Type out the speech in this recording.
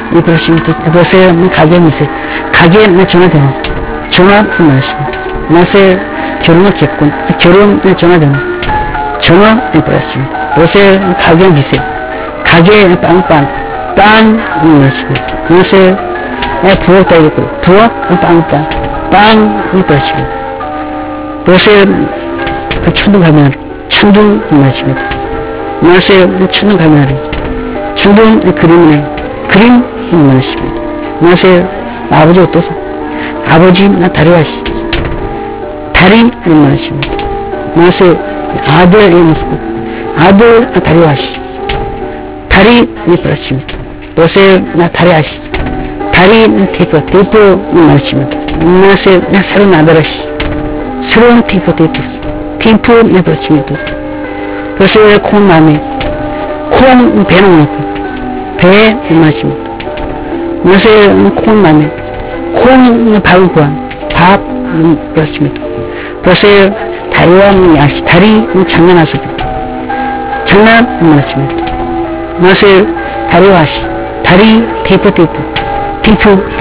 그렇습니다. 그것에 가게면서 가게 전화되는 전화 말씀입니다. 그것에 결혼했겠군. 결혼 전화되는 전화 그렇습니다. 그것에 가게 미세 가게 빵빵 빵 말씀입니다. 그것에 부엌 따겠고 부엌 빵빵 빵 그렇습니다. 그것에 천둥 가면 천둥 말씀입니다. 그것에 천둥 가면 천둥 그림이네 그림 말씀입니다. 그것에 아버지 어떠소? 아버지 나 다리 하시 다리 말씀입니다. 그것에 아들 모습 아들 다리 하시 다리 그렇습니다. 그것에 나 다리 하시 다리 테이프 말씀입니다. 그것에 나 새로운 아들 하시 새로운 테이프 그렇습니다. 그것에 콩 마음에 콩 배는 배 말씀입니다. 그것에 콩 마음에 콩 밥은 구한 밥 그렇습니다. 그것에 다리와 야시 다리 장난하시고 장난 말씀입니다. 그것에 다리와 하시 다리 테이프